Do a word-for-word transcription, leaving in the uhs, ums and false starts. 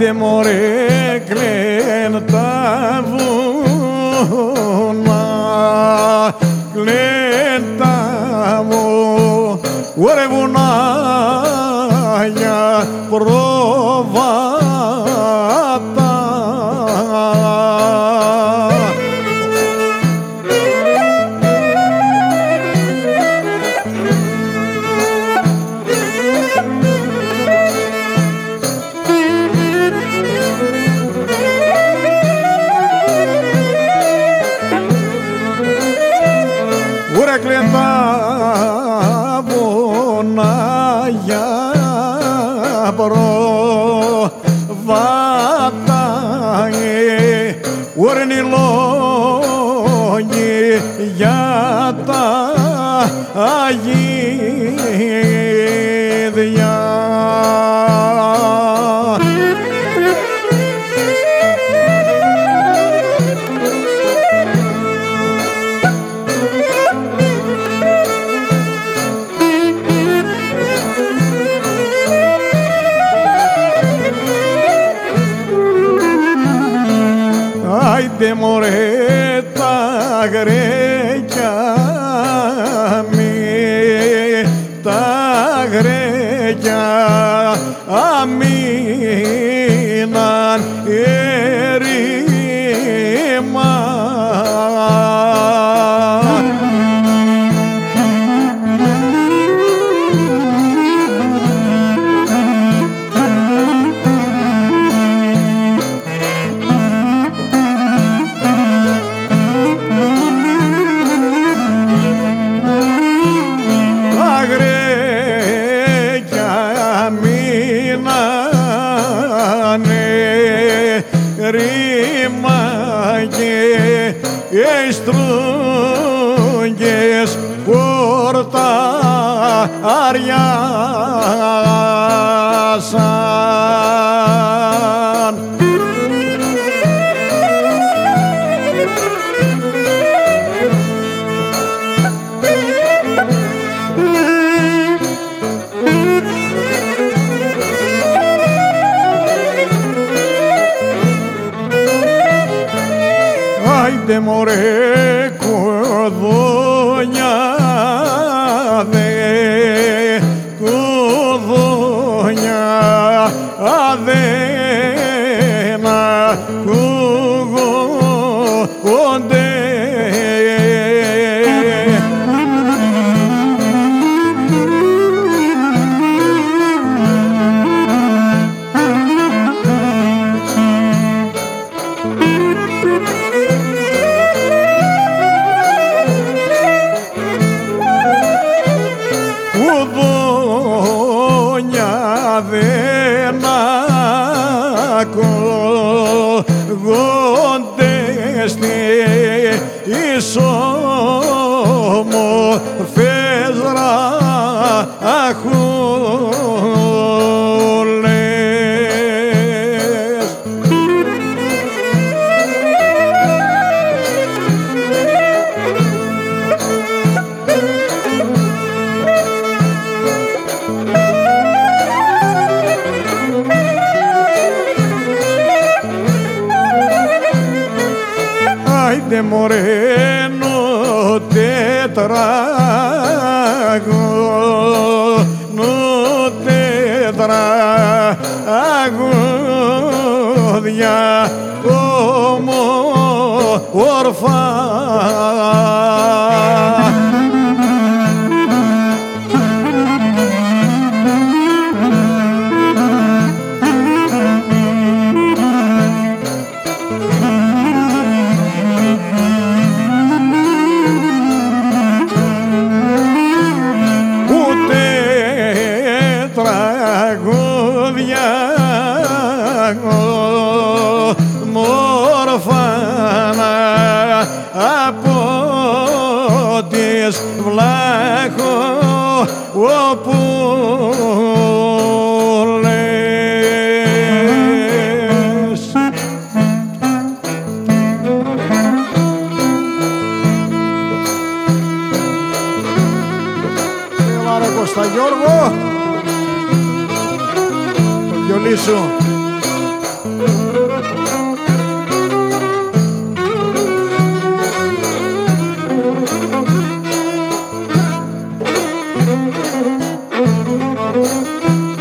Άιντε μωρέ κλαίν τα βουνά, κλαίν τα βουνά, ωρε βουνάγια προβάτα. Ωρε κλαίν τα βουνάγια προβάτα, ωρε είναι οι λόγοι για τα αγίδια. Άιντε μωρέ τα γρέκια μη, τα γρέκια αμήναν ερήμα. Ρήμαγε οι στρούγγες πορταριάσαν. Άιντε μωρέ κουδούνια δε, κουδούνια αδένα κουγούνται. Κουδούνια δεν ακούγονται στις όμορφες ραχούλες. Άιντε μωρέ νου τετράγω, νου τετράγουδια όμορφα. Τραγούδια μόρφανα από τις βλάχο όπου λες. Έλα ρε Κωσταγιώργο, το βιολί σου. Thank you.